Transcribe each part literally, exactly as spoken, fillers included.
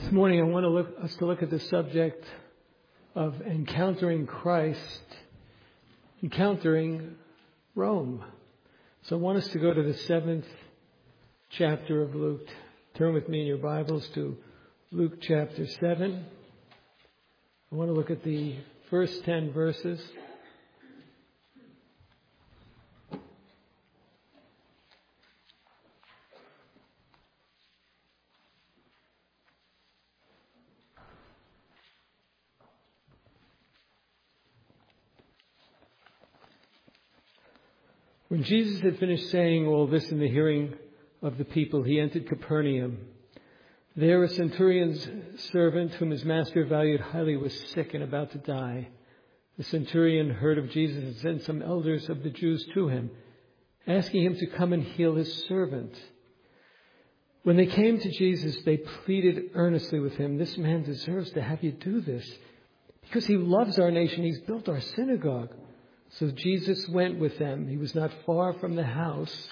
This morning I want to look, us to look at the subject of encountering Christ, encountering Rome. So I want us to go to the seventh chapter of Luke. Turn with me in your Bibles to Luke chapter seven. I want to look at the first ten verses. When Jesus had finished saying all this in the hearing of the people, he entered Capernaum. There a centurion's servant, whom his master valued highly, was sick and about to die. The centurion heard of Jesus and sent some elders of the Jews to him, asking him to come and heal his servant. When they came to Jesus, they pleaded earnestly with him, "This man deserves to have you do this, because he loves our nation. He's built our synagogue." So Jesus went with them. He was not far from the house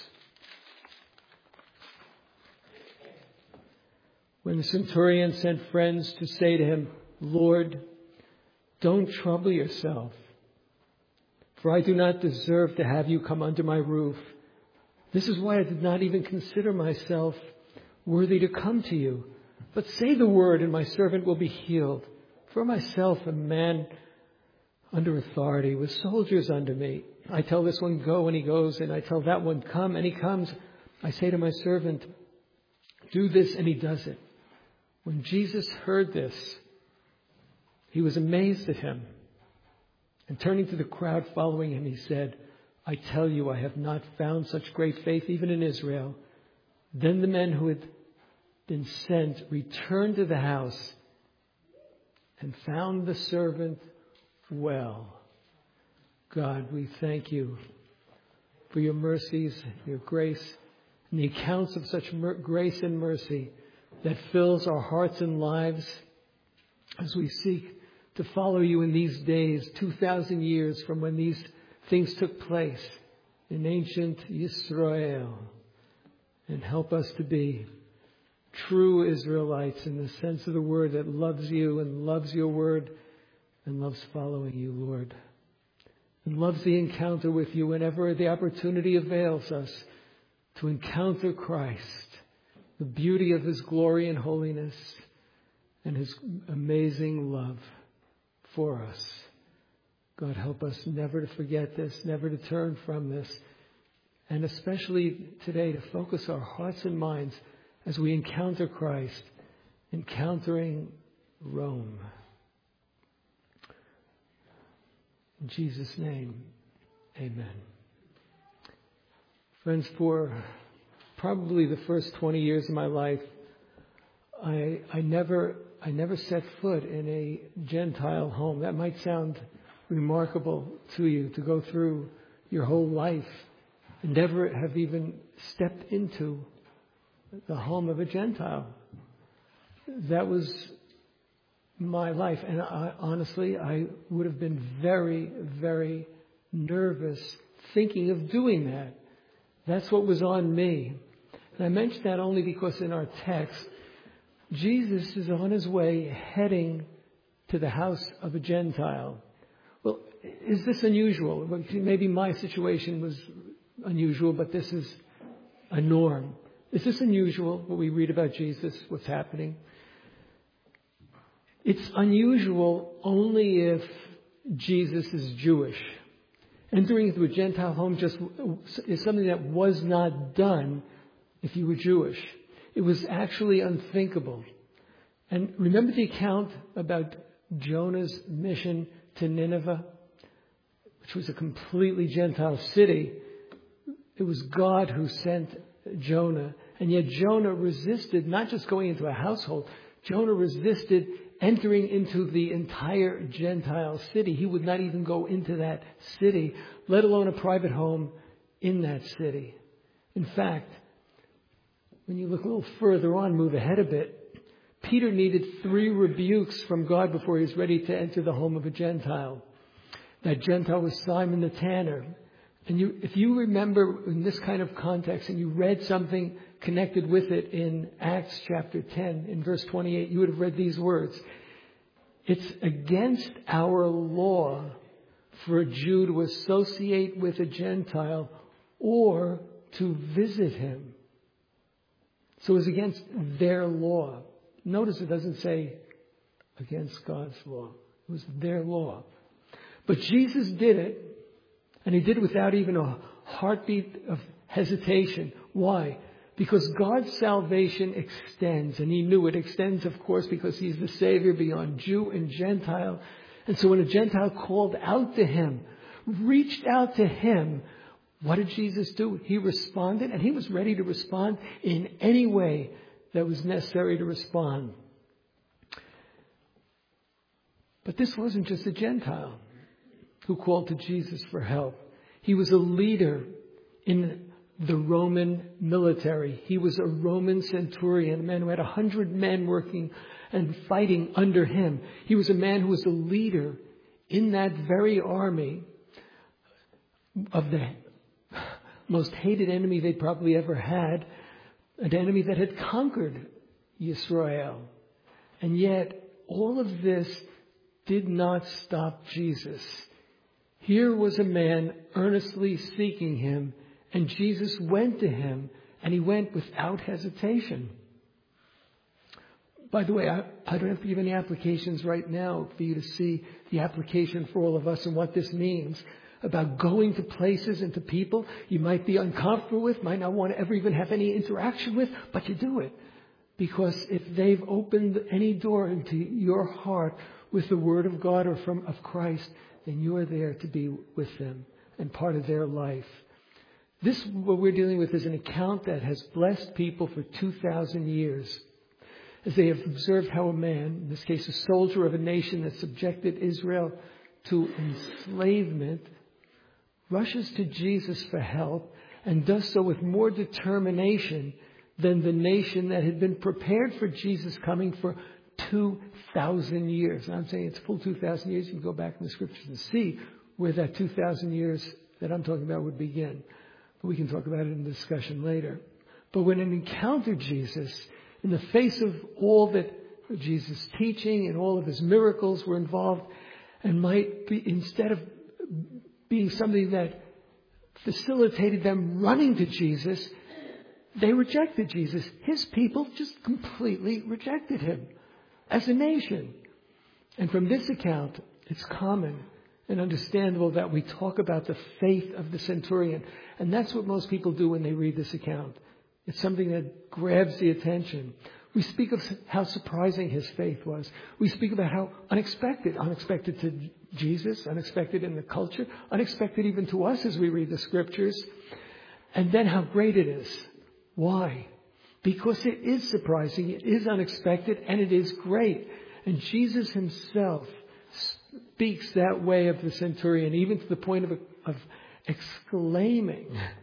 when the centurion sent friends to say to him, "Lord, don't trouble yourself, for I do not deserve to have you come under my roof. This is why I did not even consider myself worthy to come to you. But say the word, and my servant will be healed. For myself, a man under authority, with soldiers under me. I tell this one, go, and he goes, and I tell that one, come, and he comes. I say to my servant, do this, and he does it." When Jesus heard this, he was amazed at him. And turning to the crowd following him, he said, "I tell you, I have not found such great faith even in Israel." Then the men who had been sent returned to the house and found the servant well. God, we thank you for your mercies, your grace, and the accounts of such mer- grace and mercy that fills our hearts and lives as we seek to follow you in these days, two thousand years from when these things took place in ancient Israel. And help us to be true Israelites in the sense of the word, that loves you and loves your word and loves following you, Lord, and loves the encounter with you whenever the opportunity avails us to encounter Christ, the beauty of his glory and holiness, and his amazing love for us. God, help us never to forget this, never to turn from this, and especially today to focus our hearts and minds as we encounter Christ, encountering Rome. In Jesus' name, amen. Friends, for probably the first twenty years of my life, I, I never I never set foot in a Gentile home. That might sound remarkable to you, to go through your whole life and never have even stepped into the home of a Gentile. That was my life. And I, honestly, I would have been very, very nervous thinking of doing that. That's what was on me. And I mention that only because in our text, Jesus is on his way heading to the house of a Gentile. Well, is this unusual? Maybe my situation was unusual, but this is a norm. Is this unusual, what we read about Jesus, what's happening? It's unusual only if Jesus is Jewish. Entering into a Gentile home just is something that was not done if you were Jewish. It was actually unthinkable. And remember the account about Jonah's mission to Nineveh, which was a completely Gentile city. It was God who sent Jonah. And yet Jonah resisted not just going into a household. Jonah resisted entering into the entire Gentile city. He would not even go into that city, let alone a private home in that city. In fact, when you look a little further on, move ahead a bit, Peter needed three rebukes from God before he was ready to enter the home of a Gentile. That Gentile was Simon the tanner. And you, if you remember in this kind of context and you read something connected with it in Acts chapter ten, in verse twenty-eight, you would have read these words. It's against our law for a Jew to associate with a Gentile or to visit him. So it's against their law. Notice it doesn't say against God's law. It was their law. But Jesus did it, and he did it without even a heartbeat of hesitation. Why? Because God's salvation extends, and he knew it extends, of course, because he's the Savior beyond Jew and Gentile. And so when a Gentile called out to him, reached out to him, what did Jesus do? He responded, and he was ready to respond in any way that was necessary to respond. But this wasn't just a Gentile who called to Jesus for help. He was a leader in the Roman military. He was a Roman centurion, a man who had a hundred men working and fighting under him. He was a man who was a leader in that very army of the most hated enemy they'd probably ever had, an enemy that had conquered Israel. And yet, all of this did not stop Jesus. Here was a man earnestly seeking him, and Jesus went to him, and he went without hesitation. By the way, I, I don't have to give any applications right now for you to see the application for all of us and what this means about going to places and to people you might be uncomfortable with, might not want to ever even have any interaction with, but you do it. Because if they've opened any door into your heart with the Word of God or from of Christ, then you are there to be with them and part of their life. This, what we're dealing with, is an account that has blessed people for two thousand years. As they have observed how a man, in this case a soldier of a nation that subjected Israel to enslavement, rushes to Jesus for help and does so with more determination than the nation that had been prepared for Jesus coming for two thousand years. And I'm saying it's full two thousand years. You can go back in the scriptures and see where that two thousand years that I'm talking about would begin. But we can talk about it in the discussion later. But when it encountered Jesus, in the face of all that Jesus' teaching and all of his miracles were involved, and might be, instead of being something that facilitated them running to Jesus, they rejected Jesus. His people just completely rejected him as a nation. And from this account, it's common and understandable that we talk about the faith of the centurion. And that's what most people do when they read this account. It's something that grabs the attention. We speak of how surprising his faith was. We speak about how unexpected, unexpected to Jesus, unexpected in the culture, unexpected even to us as we read the scriptures. And then how great it is. Why? Because it is surprising, it is unexpected, and it is great. And Jesus himself speaks that way of the centurion, even to the point of, of exclaiming,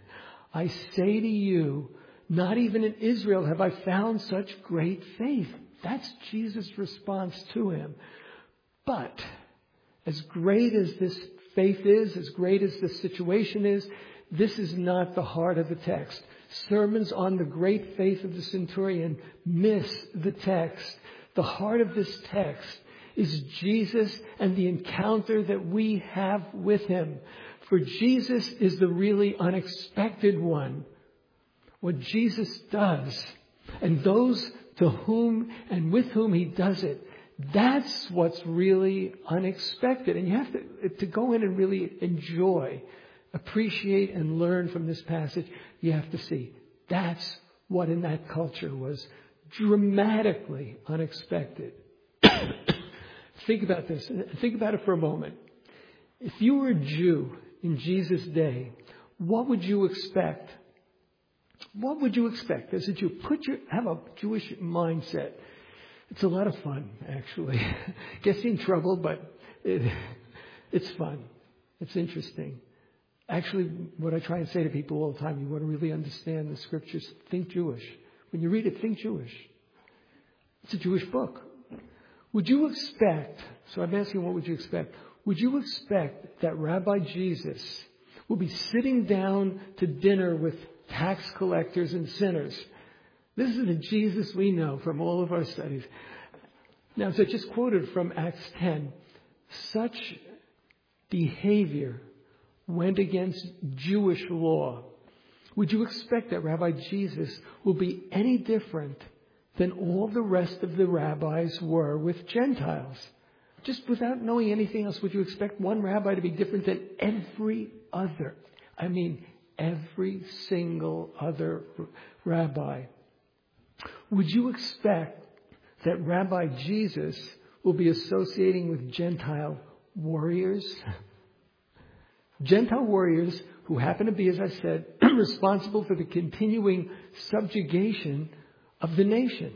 I say to you, not even in Israel have I found such great faith. That's Jesus' response to him. But as great as this faith is, as great as this situation is, this is not the heart of the text. Sermons on the great faith of the centurion miss the text. The heart of this text is Jesus and the encounter that we have with him. For Jesus is the really unexpected one. What Jesus does, and those to whom and with whom he does it, that's what's really unexpected. And you have to, to go in and really enjoy, appreciate, and learn from this passage. You have to see that's what in that culture was dramatically unexpected. Think about this. Think about it for a moment. If you were a Jew in Jesus' day, what would you expect? What would you expect as a Jew? Put your, have a Jewish mindset. It's a lot of fun, actually. Gets you in trouble, but it, it's fun. It's interesting. Actually, what I try and say to people all the time, you want to really understand the scriptures, think Jewish. When you read it, think Jewish. It's a Jewish book. Would you expect, so I'm asking what would you expect? Would you expect that Rabbi Jesus will be sitting down to dinner with tax collectors and sinners? This is the Jesus we know from all of our studies. Now, as I just quoted from Acts ten, such behavior went against Jewish law. Would you expect that Rabbi Jesus will be any different than all the rest of the rabbis were with Gentiles? Just without knowing anything else, would you expect one rabbi to be different than every other? I mean, every single other rabbi. Would you expect that Rabbi Jesus will be associating with Gentile warriors? Gentile warriors who happen to be, as I said, responsible for the continuing subjugation of the nation.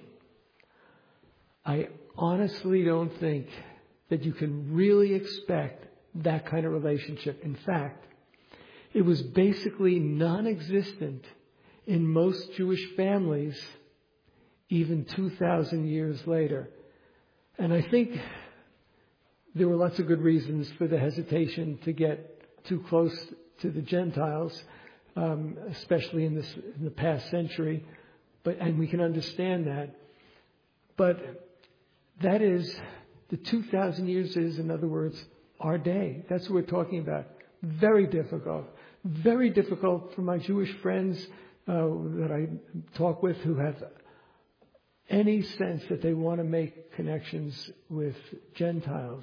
I honestly don't think that you can really expect that kind of relationship. In fact, it was basically non-existent in most Jewish families even two thousand years later. And I think there were lots of good reasons for the hesitation to get too close to the Gentiles, um, especially in, this, in the past century. But and we can understand that. But that is, the two thousand years is, in other words, our day. That's what we're talking about. Very difficult. Very difficult for my Jewish friends uh, that I talk with who have any sense that they want to make connections with Gentiles.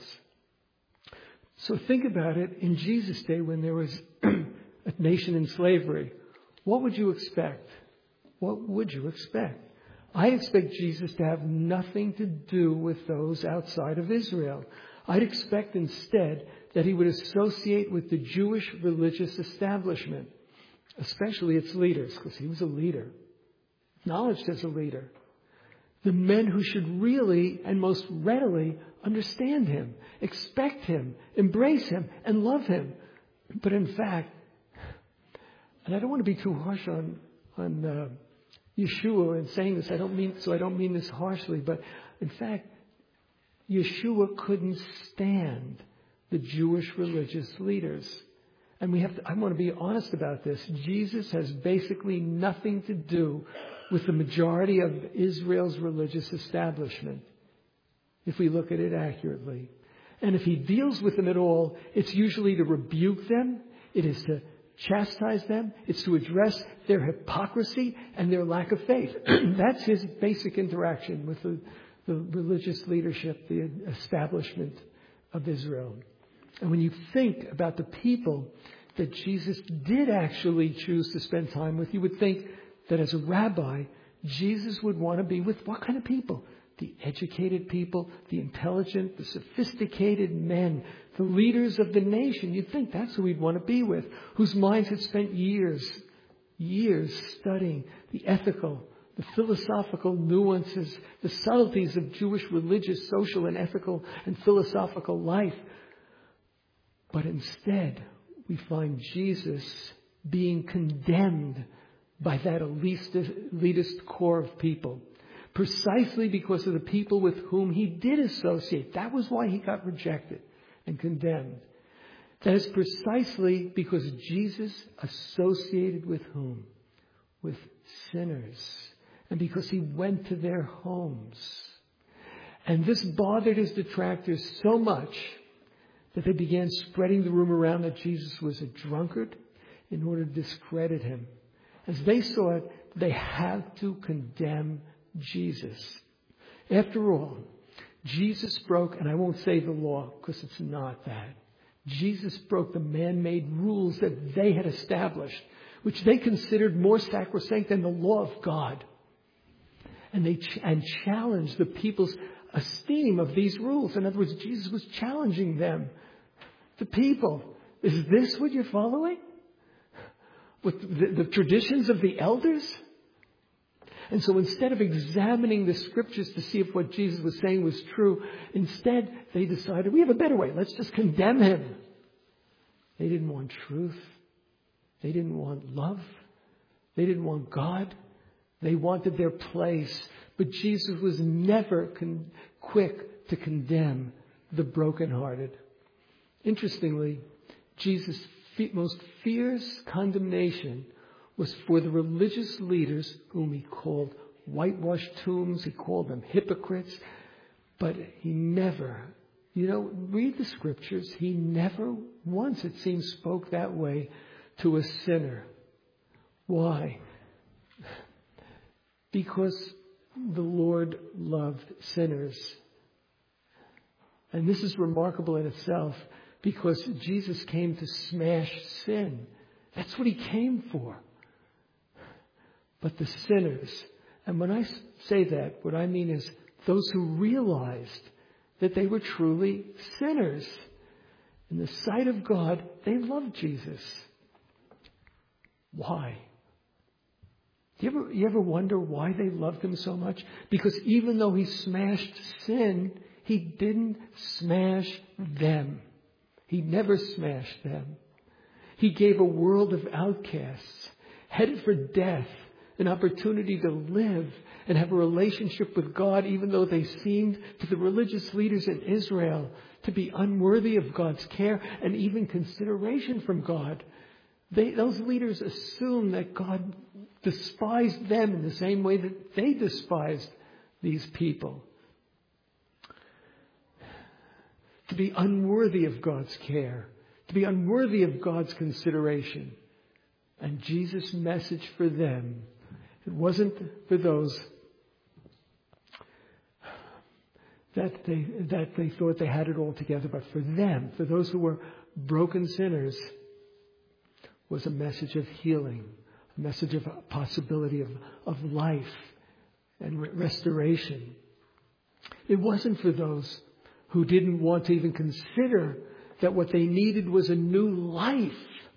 So think about it. In Jesus' day, when there was a nation in slavery, what would you expect? What would you expect? I expect Jesus to have nothing to do with those outside of Israel. I'd expect instead that he would associate with the Jewish religious establishment, especially its leaders, because he was a leader, acknowledged as a leader. The men who should really and most readily understand him, expect him, embrace him, and love him. But in fact, and I don't want to be too harsh on on uh, Yeshua in saying this. I don't mean so. I don't mean this harshly, but in fact, Yeshua couldn't stand the Jewish religious leaders. And we have to, I want to be honest about this. Jesus has basically nothing to do with the majority of Israel's religious establishment, if we look at it accurately. And if he deals with them at all, it's usually to rebuke them. It is to chastise them. It's to address their hypocrisy and their lack of faith. That's his basic interaction with the, the religious leadership, the establishment of Israel. And when you think about the people that Jesus did actually choose to spend time with, you would think that as a rabbi, Jesus would want to be with what kind of people? The educated people, the intelligent, the sophisticated men, the leaders of the nation. You'd think that's who he'd want to be with, whose minds had spent years, years studying the ethical, the philosophical nuances, the subtleties of Jewish religious, social, and ethical and philosophical life. But instead, we find Jesus being condemned by that elitist, elitist core of people, precisely because of the people with whom he did associate. That was why he got rejected and condemned. That is precisely because Jesus associated with whom? With sinners. And because he went to their homes. And this bothered his detractors so much that they began spreading the rumor around that Jesus was a drunkard in order to discredit him. As they saw it, they had to condemn Jesus. After all, Jesus broke, and I won't say the law because it's not that. Jesus broke the man-made rules that they had established, which they considered more sacrosanct than the law of God. And they ch- and challenged the people's esteem of these rules. In other words, Jesus was challenging them. The people, is this what you're following? With the, the traditions of the elders? And so instead of examining the scriptures to see if what Jesus was saying was true, instead they decided, we have a better way. Let's just condemn him. They didn't want truth. They didn't want love. They didn't want God. They wanted their place. But Jesus was never con- quick to condemn the brokenhearted. Interestingly, Jesus' most fierce condemnation was for the religious leaders whom he called whitewashed tombs. He called them hypocrites. But he never, you know, read the scriptures. He never once, it seems, spoke that way to a sinner. Why? Because the Lord loved sinners. And this is remarkable in itself, because Jesus came to smash sin. That's what he came for. But the sinners, and when I say that, what I mean is those who realized that they were truly sinners. In the sight of God, they loved Jesus. Why? You ever, you ever wonder why they loved him so much? Because even though he smashed sin, he didn't smash them. He never smashed them. He gave a world of outcasts, headed for death, an opportunity to live and have a relationship with God, even though they seemed to the religious leaders in Israel to be unworthy of God's care and even consideration from God. They, those leaders assumed that God despised them in the same way that they despised these people. To be unworthy of God's care, to be unworthy of God's consideration. And Jesus' message for them, it wasn't for those that they, that they thought they had it all together, but for them, for those who were broken sinners, was a message of healing, a message of a possibility of, of life and re- restoration. It wasn't for those who didn't want to even consider that what they needed was a new life.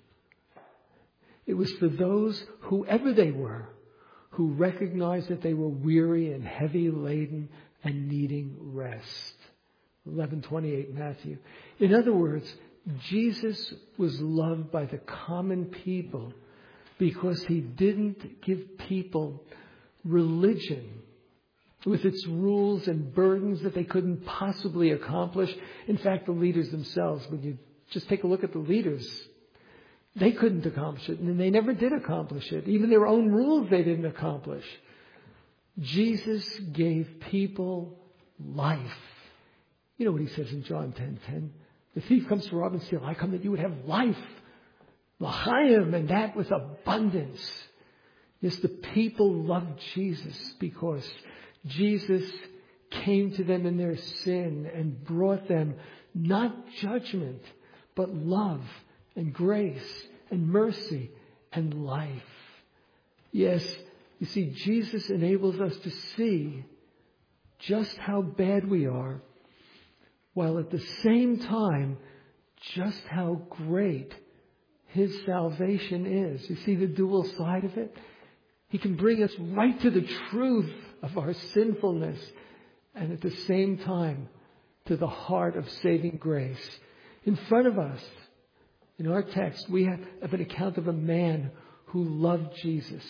It was for those, whoever they were, who recognized that they were weary and heavy laden and needing rest. eleven twenty-eight Matthew. In other words, Jesus was loved by the common people because he didn't give people religion with its rules and burdens that they couldn't possibly accomplish. In fact, the leaders themselves, when you just take a look at the leaders, they couldn't accomplish it, and they never did accomplish it. Even their own rules they didn't accomplish. Jesus gave people life. You know what he says in John ten ten? The thief comes to rob and steal. I come that you would have life. L'chaim, and that with abundance. Yes, the people loved Jesus because Jesus came to them in their sin and brought them not judgment, but love and grace and mercy and life. Yes, you see, Jesus enables us to see just how bad we are, while at the same time, just how great his salvation is. You see the dual side of it? He can bring us right to the truth of our sinfulness, and at the same time to the heart of saving grace. In front of us, in our text, we have an account of a man who loved Jesus.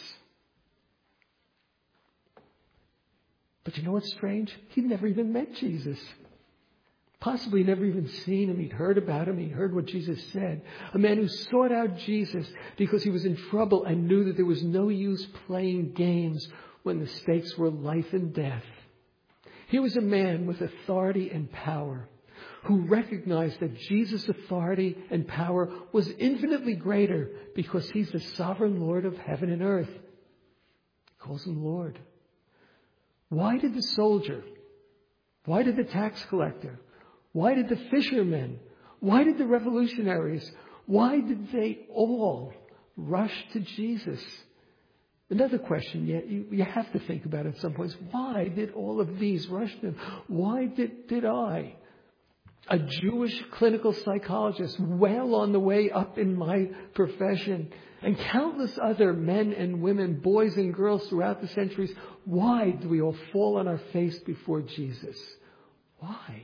But you know what's strange? He'd never even met Jesus. Possibly never even seen him. He'd heard about him. He'd heard what Jesus said. A man who sought out Jesus because he was in trouble and knew that there was no use playing games when the stakes were life and death. He was a man with authority and power who recognized that Jesus' authority and power was infinitely greater because he's the sovereign Lord of heaven and earth. He calls him Lord. Why did the soldier, why did the tax collector, why did the fishermen, why did the revolutionaries, why did they all rush to Jesus? Another question you, you have to think about at some point is, why did all of these rush to him? Why did, did I, a Jewish clinical psychologist, well on the way up in my profession, and countless other men and women, boys and girls throughout the centuries, why do we all fall on our face before Jesus? Why?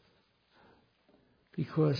Because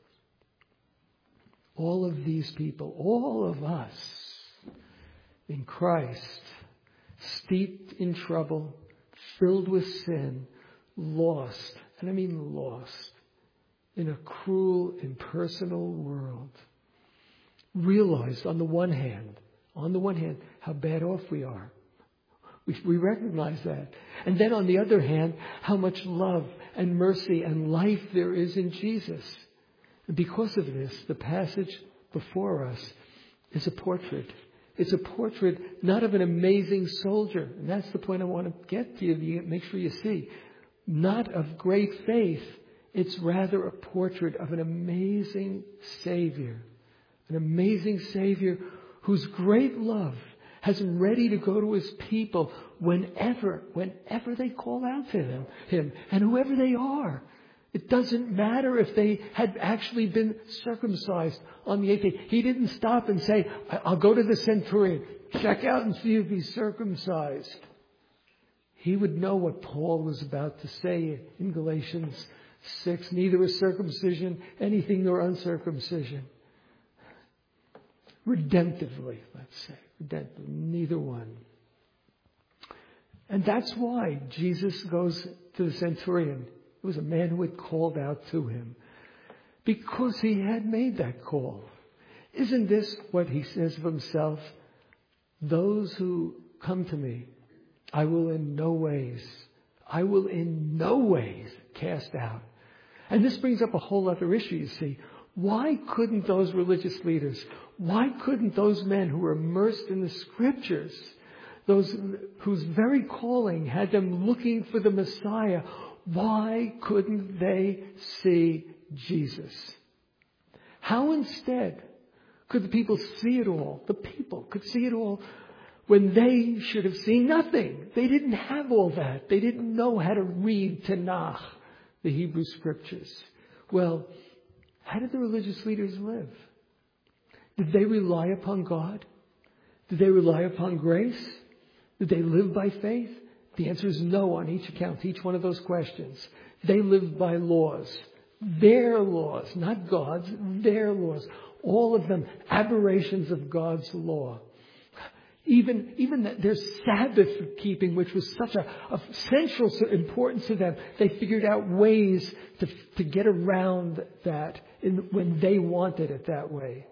all of these people, all of us in Christ, steeped in trouble, filled with sin, lost, and I mean lost, in a cruel, impersonal world, realized on the one hand, on the one hand, how bad off we are. We, we recognize that. And then on the other hand, how much love and mercy and life there is in Jesus. And because of this, the passage before us is a portrait. It's a portrait not of an amazing soldier. And that's the point I want to get to you. Make sure you see. Not of great faith. It's rather a portrait of an amazing Savior. An amazing Savior whose great love has him ready to go to his people whenever, whenever they call out to him, him, and whoever they are. It doesn't matter if they had actually been circumcised on the eighth day. He didn't stop and say, I'll go to the centurion, check out and see if he's circumcised. He would know what Paul was about to say in Galatians six. Neither is circumcision anything nor uncircumcision. Redemptively, let's say. Redemptively. Neither one. And that's why Jesus goes to the centurion. It was a man who had called out to him. Because he had made that call. Isn't this what he says of himself? Those who come to me, I will in no ways, I will in no ways cast out. And this brings up a whole other issue, you see. Why couldn't those religious leaders, why couldn't those men who were immersed in the Scriptures, those whose very calling had them looking for the Messiah, why couldn't they see Jesus? How instead could the people see it all? The people could see it all when they should have seen nothing. They didn't have all that. They didn't know how to read Tanakh, the Hebrew Scriptures. Well, how did the religious leaders live? Did they rely upon God? Did they rely upon grace? Did they live by faith? The answer is no on each account, each one of those questions. They lived by laws. Their laws, not God's, their laws. All of them aberrations of God's law. Even, even their Sabbath keeping, which was such a, of central importance to them, they figured out ways to, to get around that in, when they wanted it that way.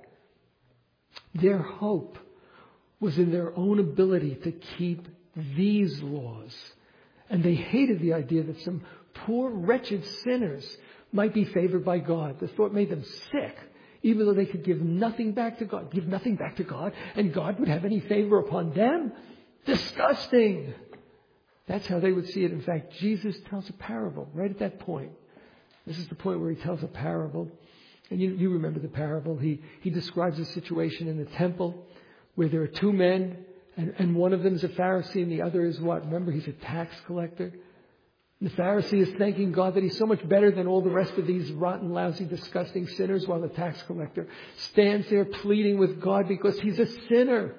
Their hope was in their own ability to keep these laws. And they hated the idea that some poor, wretched sinners might be favored by God. The thought made them sick. Even though they could give nothing back to God, give nothing back to God, and God would have any favor upon them? Disgusting! That's how they would see it. In fact, Jesus tells a parable right at that point. This is the point where he tells a parable. And you, you remember the parable. He, he describes a situation in the temple where there are two men, and, and one of them is a Pharisee and the other is what? Remember, he's a tax collector. The Pharisee is thanking God that he's so much better than all the rest of these rotten, lousy, disgusting sinners, while the tax collector stands there pleading with God because he's a sinner.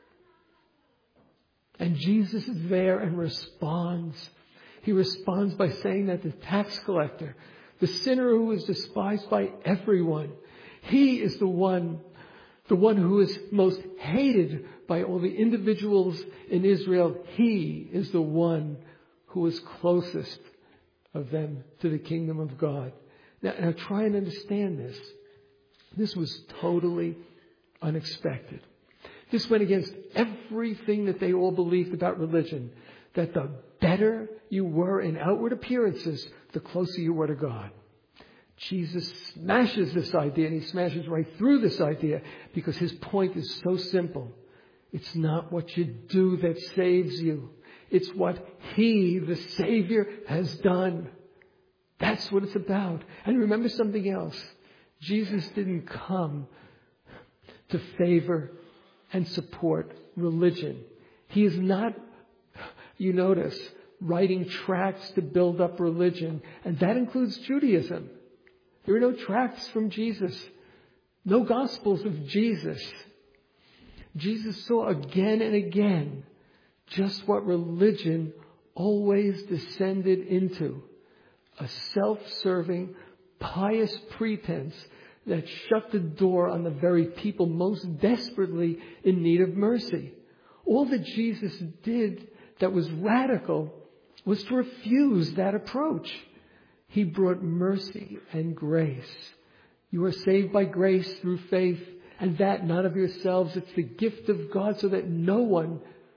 And Jesus is there and responds. He responds by saying that the tax collector, the sinner who is despised by everyone, he is the one, the one who is most hated by all the individuals in Israel. He is the one who was closest of them to the kingdom of God. Now, now try and understand this. This was totally unexpected. This went against everything that they all believed about religion. That the better you were in outward appearances, the closer you were to God. Jesus smashes this idea, and he smashes right through this idea because his point is so simple. It's not what you do that saves you. It's what he, the Savior, has done. That's what it's about. And remember something else. Jesus didn't come to favor and support religion. He is not, you notice, writing tracts to build up religion. And that includes Judaism. There are no tracts from Jesus. No Gospels of Jesus. Jesus saw again and again just what religion always descended into. A self-serving, pious pretense that shut the door on the very people most desperately in need of mercy. All that Jesus did that was radical was to refuse that approach. He brought mercy and grace. You are saved by grace through faith, and that not of yourselves. It's the gift of God so that no one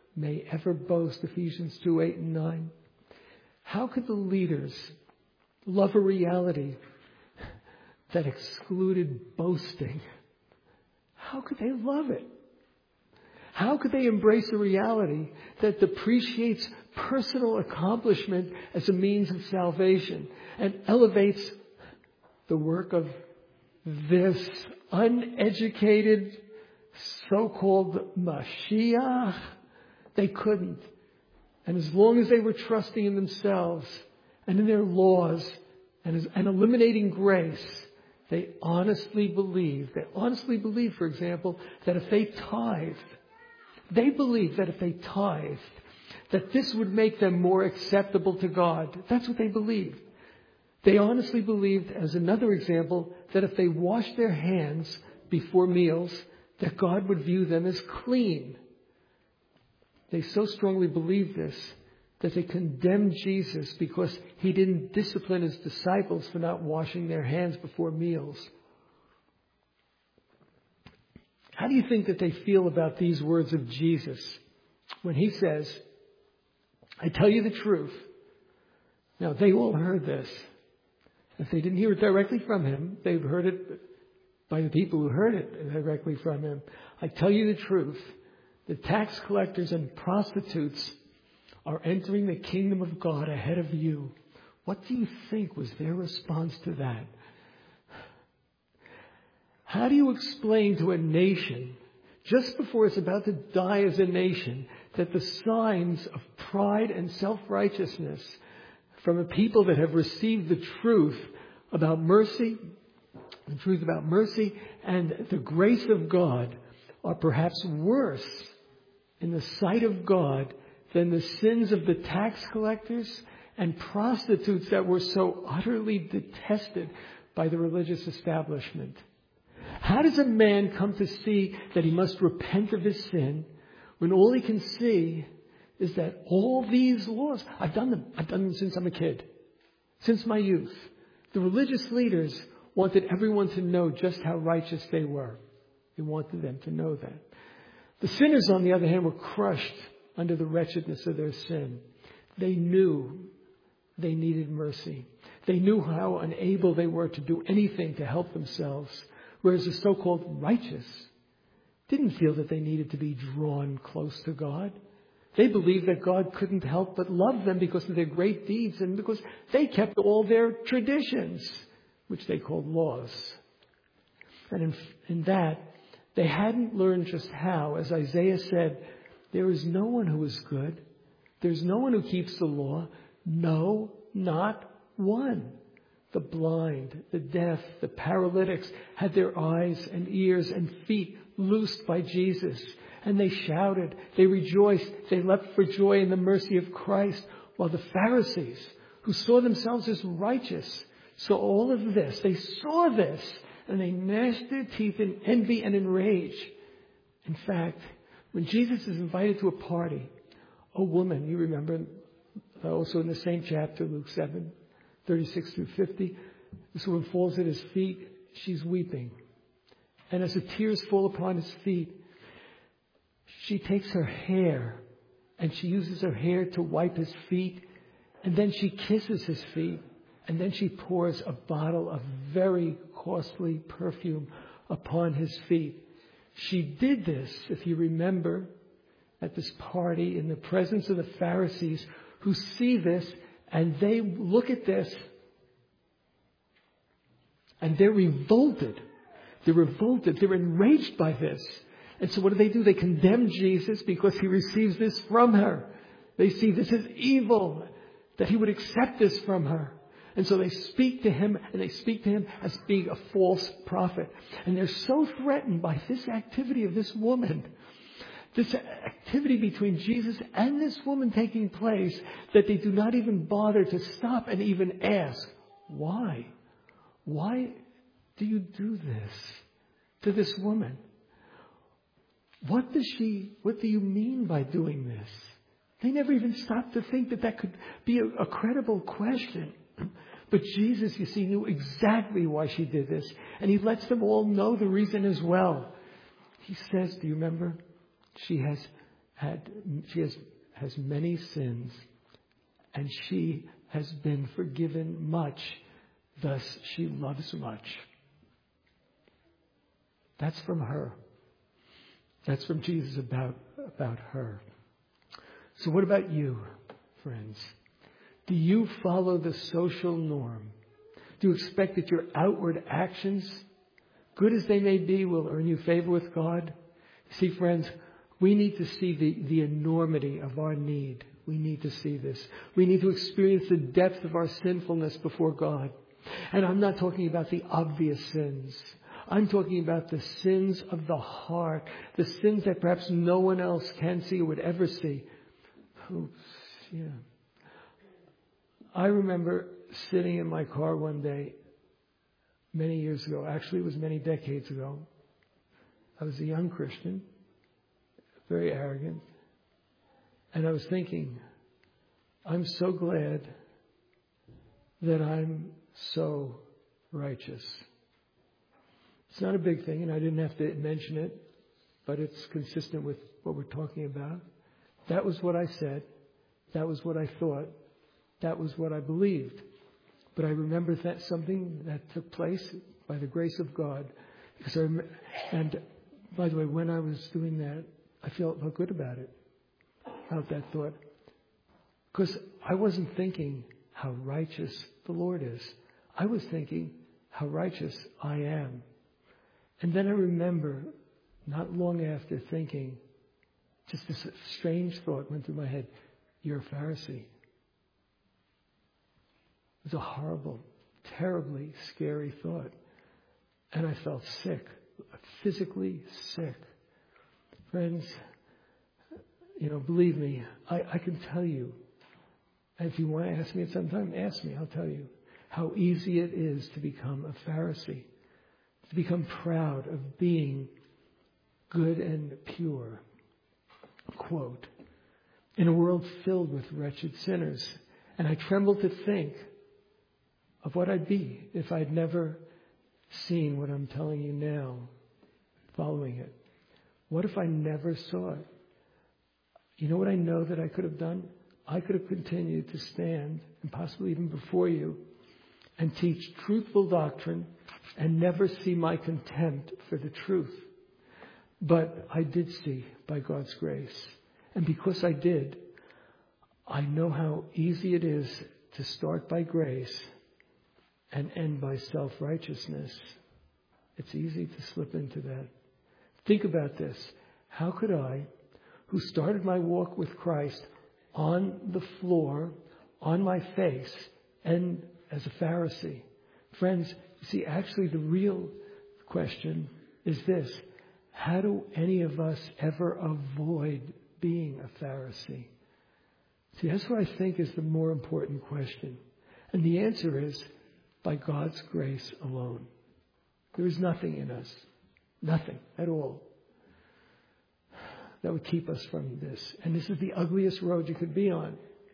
may ever boast, Ephesians two, eight and nine. How could the leaders love a reality that excluded boasting? How could they love it? How could they embrace a reality that depreciates personal accomplishment as a means of salvation and elevates the work of this uneducated so-called Mashiach? They couldn't. And as long as they were trusting in themselves and in their laws and, as, and eliminating grace, they honestly believed, they honestly believed, for example, that if they tithed, they believed that if they tithed, that this would make them more acceptable to God. That's what they believed. They honestly believed, as another example, that if they washed their hands before meals, that God would view them as clean. They so strongly believed this that they condemned Jesus because he didn't discipline his disciples for not washing their hands before meals. How do you think that they feel about these words of Jesus when he says, I tell you the truth? Now, they all heard this. If they didn't hear it directly from him, they've heard it by the people who heard it directly from him. I tell you the truth. The tax collectors and prostitutes are entering the kingdom of God ahead of you. What do you think was their response to that? How do you explain to a nation, just before it's about to die as a nation, that the signs of pride and self-righteousness from a people that have received the truth about mercy, the truth about mercy and the grace of God are perhaps worse in the sight of God than the sins of the tax collectors and prostitutes that were so utterly detested by the religious establishment? How does a man come to see that he must repent of his sin when all he can see is that all these laws, I've done them, I've done them since I'm a kid, since my youth. The religious leaders wanted everyone to know just how righteous they were. They wanted them to know that. The sinners, on the other hand, were crushed under the wretchedness of their sin. They knew they needed mercy. They knew how unable they were to do anything to help themselves. Whereas the so-called righteous didn't feel that they needed to be drawn close to God. They believed that God couldn't help but love them because of their great deeds and because they kept all their traditions, which they called laws. And in, in that, they hadn't learned just how, as Isaiah said, there is no one who is good. There's no one who keeps the law. No, not one. The blind, the deaf, the paralytics had their eyes and ears and feet loosed by Jesus. And they shouted, they rejoiced, they leapt for joy in the mercy of Christ. While the Pharisees, who saw themselves as righteous, saw all of this. They saw this and they gnashed their teeth in envy and in rage. In fact, when Jesus is invited to a party, a woman, you remember, also in the same chapter, Luke seven, thirty-six through fifty, this woman falls at his feet. She's weeping. And as the tears fall upon his feet, she takes her hair and she uses her hair to wipe his feet. And then she kisses his feet. And then she pours a bottle of very costly perfume upon his feet. She did this, if you remember, at this party in the presence of the Pharisees who see this and they look at this and they're revolted. They're revolted. They're enraged by this. And so what do they do? They condemn Jesus because he receives this from her. They see this as evil, that he would accept this from her. And so they speak to him, and they speak to him as being a false prophet. And they're so threatened by this activity of this woman, this activity between Jesus and this woman taking place, that they do not even bother to stop and even ask, why? Why do you do this to this woman? What does she, what do you mean by doing this? They never even stopped to think that that could be a, a credible question. But Jesus, you see, knew exactly why she did this. And he lets them all know the reason as well. He says, do you remember? She has had, she has, has many sins, and she has been forgiven much, thus she loves much. That's from her. That's from Jesus about, about her. So what about you, friends? Do you follow the social norm? Do you expect that your outward actions, good as they may be, will earn you favor with God? See, friends, we need to see the, the enormity of our need. We need to see this. We need to experience the depth of our sinfulness before God. And I'm not talking about the obvious sins. I'm talking about the sins of the heart, the sins that perhaps no one else can see or would ever see. Oops, yeah. I remember sitting in my car one day many years ago. Actually, it was many decades ago. I was a young Christian, very arrogant. And I was thinking, I'm so glad that I'm so righteous. It's not a big thing, and I didn't have to mention it, but it's consistent with what we're talking about. That was what I said. That was what I thought. That was what I believed. But I remember that something that took place by the grace of God. Because I rem- and by the way, when I was doing that, I felt, felt good about it. About that thought. Because I wasn't thinking how righteous the Lord is. I was thinking how righteous I am. And then I remember, not long after, thinking, just this strange thought went through my head. You're a Pharisee. It was a horrible, terribly scary thought. And I felt sick, physically sick. Friends, you know, believe me, I, I can tell you, and if you want to ask me at some time, ask me, I'll tell you how easy it is to become a Pharisee, to become proud of being good and pure. Quote, in a world filled with wretched sinners. And I tremble to think of what I'd be if I'd never seen what I'm telling you now, following it. What if I never saw it? You know what I know that I could have done? I could have continued to stand, and possibly even before you, and teach truthful doctrine and never see my contempt for the truth. But I did see by God's grace. And because I did, I know how easy it is to start by grace and end by self-righteousness. It's easy to slip into that. Think about this. How could I, who started my walk with Christ on the floor, on my face, and as a Pharisee? Friends, you see, actually the real question is this. How do any of us ever avoid being a Pharisee? See, that's what I think is the more important question. And the answer is by God's grace alone. There is nothing in us, nothing at all, that would keep us from this. And this is the ugliest road you could be on.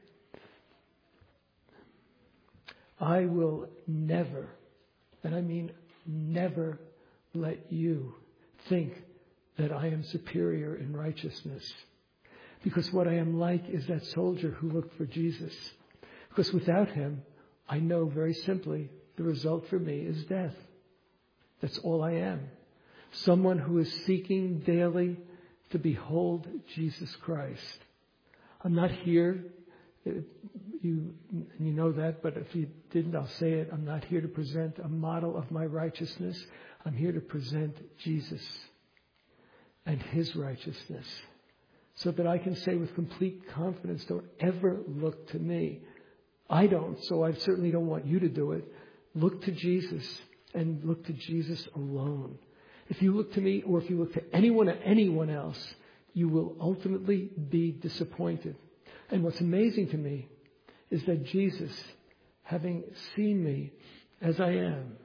I will never, and I mean never, let you think that I am superior in righteousness. Because what I am like is that soldier who looked for Jesus. Because without him, I know very simply the result for me is death. That's all I am. Someone who is seeking daily to behold Jesus Christ. I'm not here, you, you know that, but if you didn't, I'll say it. I'm not here to present a model of my righteousness. I'm here to present Jesus and his righteousness, so that I can say with complete confidence, don't ever look to me. I don't, so I certainly don't want you to do it. Look to Jesus and look to Jesus alone. If you look to me or if you look to anyone or anyone else, you will ultimately be disappointed. And what's amazing to me is that Jesus, having seen me as I am,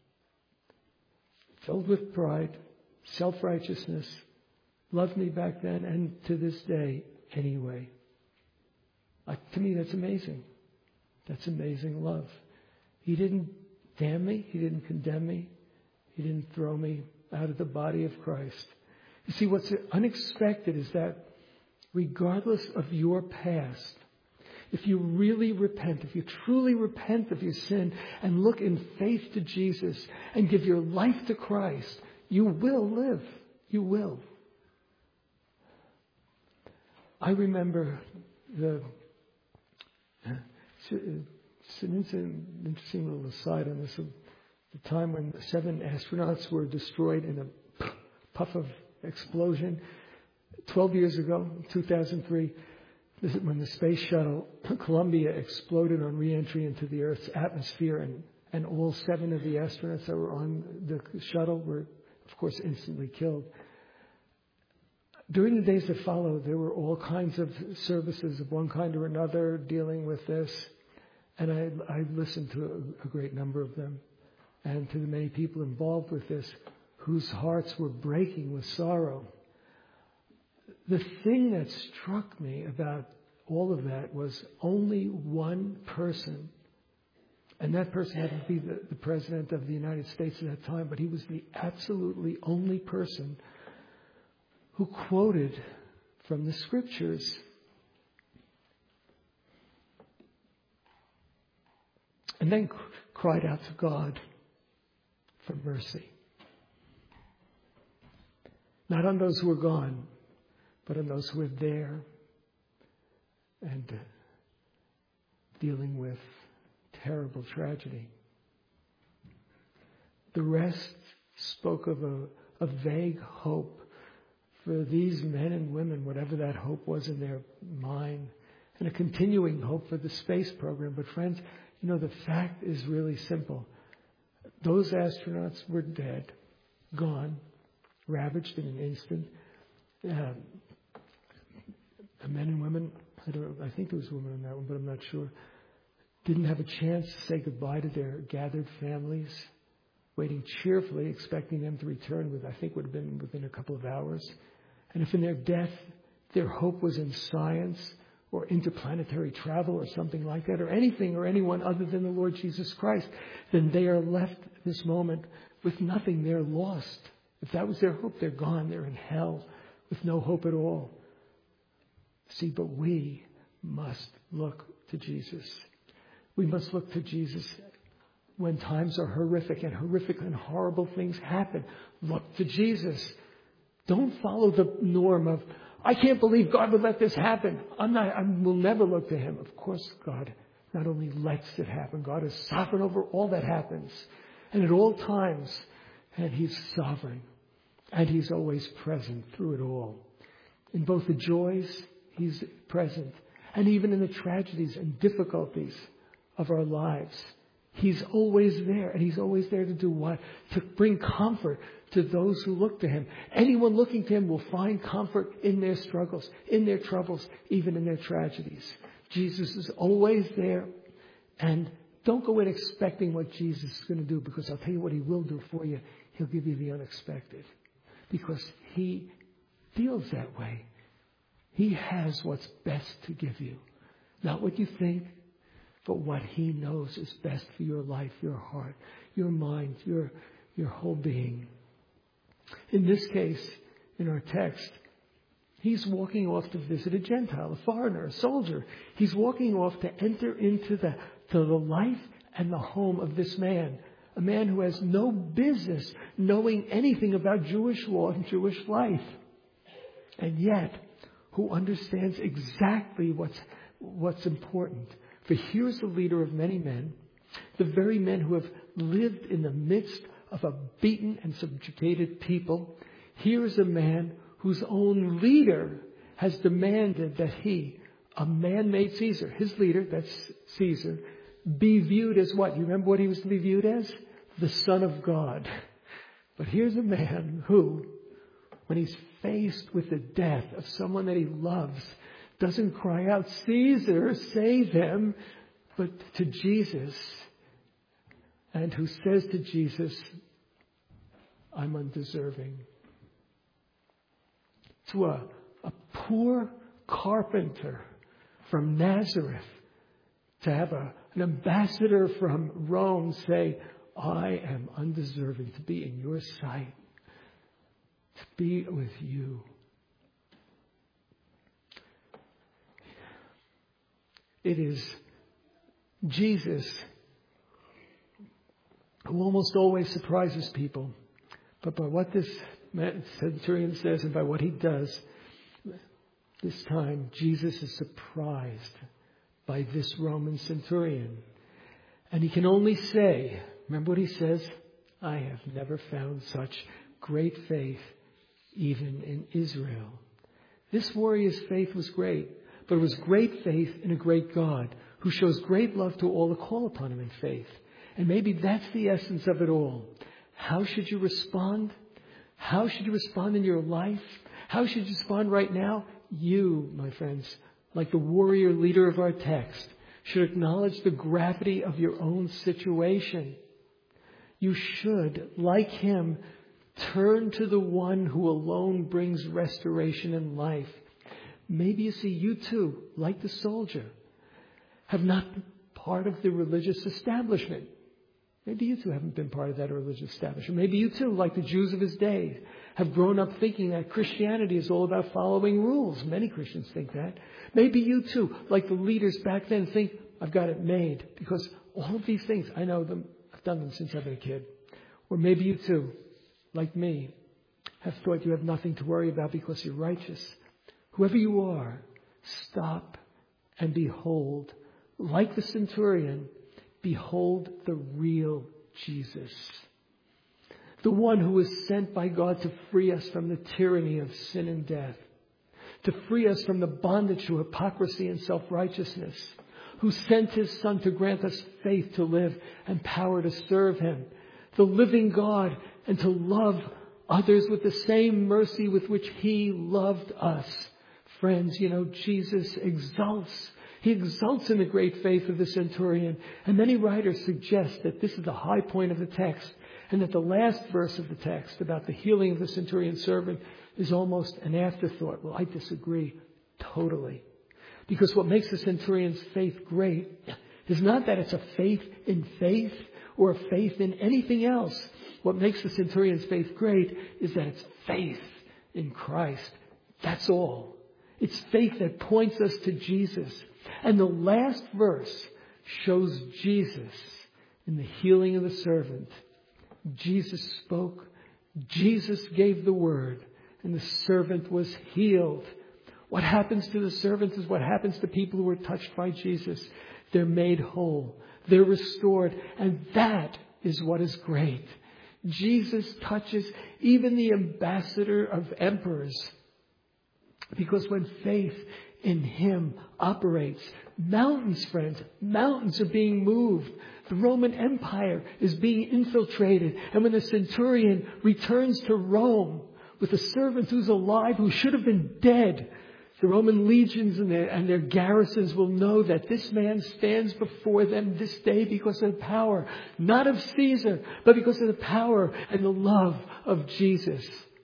filled with pride, self-righteousness, loved me back then and to this day anyway. Uh, to me, that's amazing. That's amazing love. He didn't damn me. He didn't condemn me. He didn't throw me out of the body of Christ. You see, what's unexpected is that regardless of your past, if you really repent, if you truly repent of your sin and look in faith to Jesus and give your life to Christ, you will live. You will. I remember the, it's an interesting little aside on this, the time when the seven astronauts were destroyed in a puff of explosion. Twelve years ago, two thousand three, this is when the space shuttle Columbia exploded on re-entry into the Earth's atmosphere, and, and all seven of the astronauts that were on the shuttle were, of course, instantly killed. During the days that followed, there were all kinds of services of one kind or another dealing with this. And I, I listened to a, a great number of them, and to the many people involved with this whose hearts were breaking with sorrow. The thing that struck me about all of that was only one person, and that person happened to be the, the President of the United States at that time, but he was the absolutely only person who quoted from the Scriptures. And then cried out to God for mercy. Not on those who are gone, but on those who are there and uh, dealing with terrible tragedy. The rest spoke of a, a vague hope for these men and women, whatever that hope was in their mind, and a continuing hope for the space program. But friends, you know, the fact is really simple. Those astronauts were dead, gone, ravaged in an instant. Um, the men and women, I don't I think there was women on that one, but I'm not sure, didn't have a chance to say goodbye to their gathered families, waiting cheerfully, expecting them to return with, I think would have been within a couple of hours. And if in their death, their hope was in science or interplanetary travel or something like that, or anything or anyone other than the Lord Jesus Christ, then they are left at this moment with nothing. They're lost. If that was their hope, they're gone. They're in hell with no hope at all. See, but we must look to Jesus. We must look to Jesus when times are horrific and horrific and horrible things happen. Look to Jesus. Don't follow the norm of, I can't believe God would let this happen. I'm not, I will never look to Him. Of course, God not only lets it happen, God is sovereign over all that happens. And at all times, and He's sovereign. And He's always present through it all. In both the joys, He's present. And even in the tragedies and difficulties of our lives, He's always there. And He's always there to do what? To bring comfort to those who look to Him. Anyone looking to Him will find comfort in their struggles, in their troubles, even in their tragedies. Jesus is always there. And don't go in expecting what Jesus is going to do, because I'll tell you what He will do for you. He'll give you the unexpected. Because He feels that way. He has what's best to give you. Not what you think, but what He knows is best for your life, your heart, your mind, your, your whole being. In this case, in our text, He's walking off to visit a Gentile, a foreigner, a soldier. He's walking off to enter into the, to the life and the home of this man. A man who has no business knowing anything about Jewish law and Jewish life. And yet, who understands exactly what's, what's important. For here's the leader of many men, the very men who have lived in the midst of a beaten and subjugated people. Here is a man whose own leader has demanded that he, a man-made Caesar, his leader, that's Caesar, be viewed as what? You remember what he was to be viewed as? The Son of God. But here's a man who, when he's faced with the death of someone that he loves, doesn't cry out, Caesar, save him, but to Jesus, and who says to Jesus, I'm undeserving. To a, a poor carpenter from Nazareth, to have a, an ambassador from Rome say, I am undeserving to be in your sight, to be with you. It is Jesus who almost always surprises people. But by what this centurion says and by what he does, this time Jesus is surprised by this Roman centurion. And he can only say, remember what he says? I have never found such great faith even in Israel. This warrior's faith was great, but it was great faith in a great God who shows great love to all who call upon him in faith. And maybe that's the essence of it all. How should you respond? How should you respond in your life? How should you respond right now? You, my friends, like the warrior leader of our text, should acknowledge the gravity of your own situation. You should, like him, turn to the one who alone brings restoration and life. Maybe you see you too, like the soldier, have not been part of the religious establishment. Maybe you too haven't been part of that religious establishment. Maybe you too, like the Jews of his day, have grown up thinking that Christianity is all about following rules. Many Christians think that. Maybe you too, like the leaders back then, think, I've got it made. Because all of these things, I know them, I've done them since I've been a kid. Or maybe you too, like me, have thought you have nothing to worry about because you're righteous. Whoever you are, stop and behold. Like the centurion, behold the real Jesus. The one who was sent by God to free us from the tyranny of sin and death. To free us from the bondage to hypocrisy and self-righteousness. Who sent his Son to grant us faith to live and power to serve him. The living God, and to love others with the same mercy with which he loved us. Friends, you know, Jesus exalts. He exalts in the great faith of the centurion. And many writers suggest that this is the high point of the text. And that the last verse of the text about the healing of the centurion's servant is almost an afterthought. Well, I disagree totally. Because what makes the centurion's faith great is not that it's a faith in faith or a faith in anything else. What makes the centurion's faith great is that it's faith in Christ. That's all. It's faith that points us to Jesus. And the last verse shows Jesus in the healing of the servant. Jesus spoke. Jesus gave the word. And the servant was healed. What happens to the servants is what happens to people who are touched by Jesus. They're made whole. They're restored. And that is what is great. Jesus touches even the ambassador of emperors. Because when faith in him operates, mountains, friends, mountains are being moved. The Roman Empire is being infiltrated. And when the centurion returns to Rome with a servant who's alive, who should have been dead, the Roman legions and their, and their garrisons will know that this man stands before them this day because of the power, not of Caesar, but because of the power and the love of Jesus.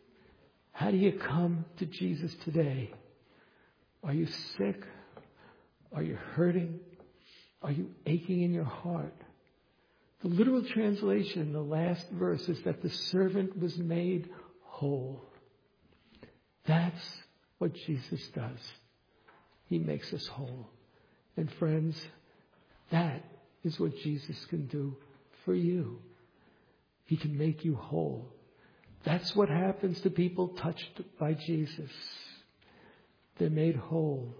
How do you come to Jesus today? Are you sick? Are you hurting? Are you aching in your heart? The literal translation in the last verse is that the servant was made whole. That's what Jesus does. He makes us whole. And friends, that is what Jesus can do for you. He can make you whole. That's what happens to people touched by Jesus. They're made whole.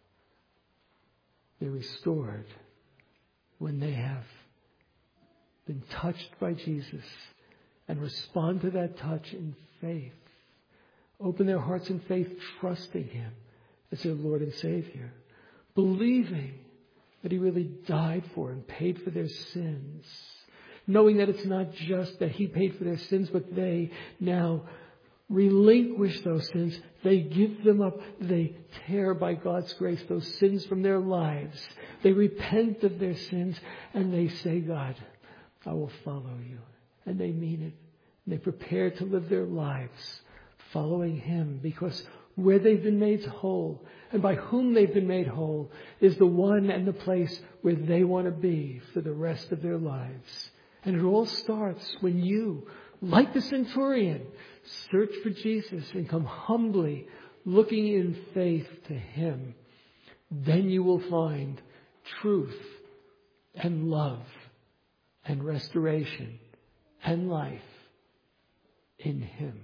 They're restored when they have been touched by Jesus and respond to that touch in faith. Open their hearts in faith, trusting him as their Lord and Savior. Believing that he really died for and paid for their sins. Knowing that it's not just that he paid for their sins, but they now relinquish those sins. They give them up. They tear by God's grace those sins from their lives. They repent of their sins and they say, God, I will follow you. And they mean it. And they prepare to live their lives following him, because where they've been made whole and by whom they've been made whole is the one and the place where they want to be for the rest of their lives. And it all starts when you, like the centurion, search for Jesus and come humbly looking in faith to him. Then you will find truth and love and restoration and life in Him.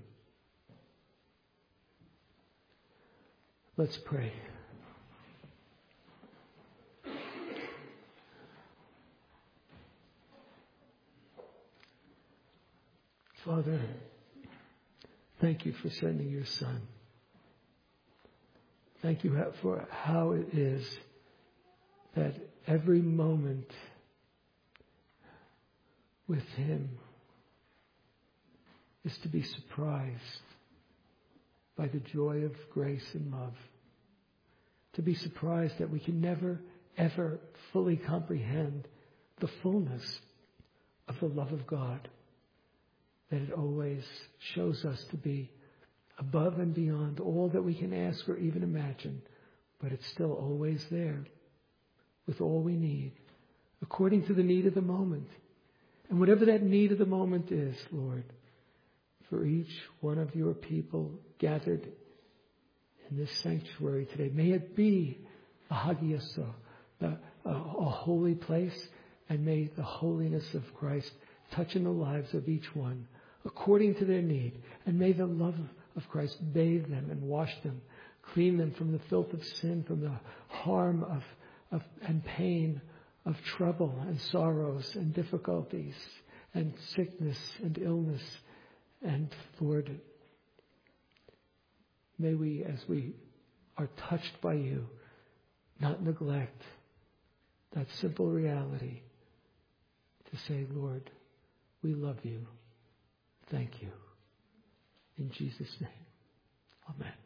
Let's pray. Father, thank you for sending your Son. Thank you for how it is that every moment with Him is to be surprised by the joy of grace and love. To be surprised that we can never, ever fully comprehend the fullness of the love of God. That it always shows us to be above and beyond all that we can ask or even imagine, but it's still always there with all we need, according to the need of the moment. And whatever that need of the moment is, Lord, for each one of your people gathered in this sanctuary today, may it be a hagiasa, a, a, a holy place, and may the holiness of Christ touch in the lives of each one according to their need. And may the love of Christ bathe them and wash them, clean them from the filth of sin, from the harm of, of and pain of trouble and sorrows and difficulties and sickness and illness. And Lord, may we, as we are touched by you, not neglect that simple reality to say, Lord, we love you. Thank you. In Jesus' name, amen.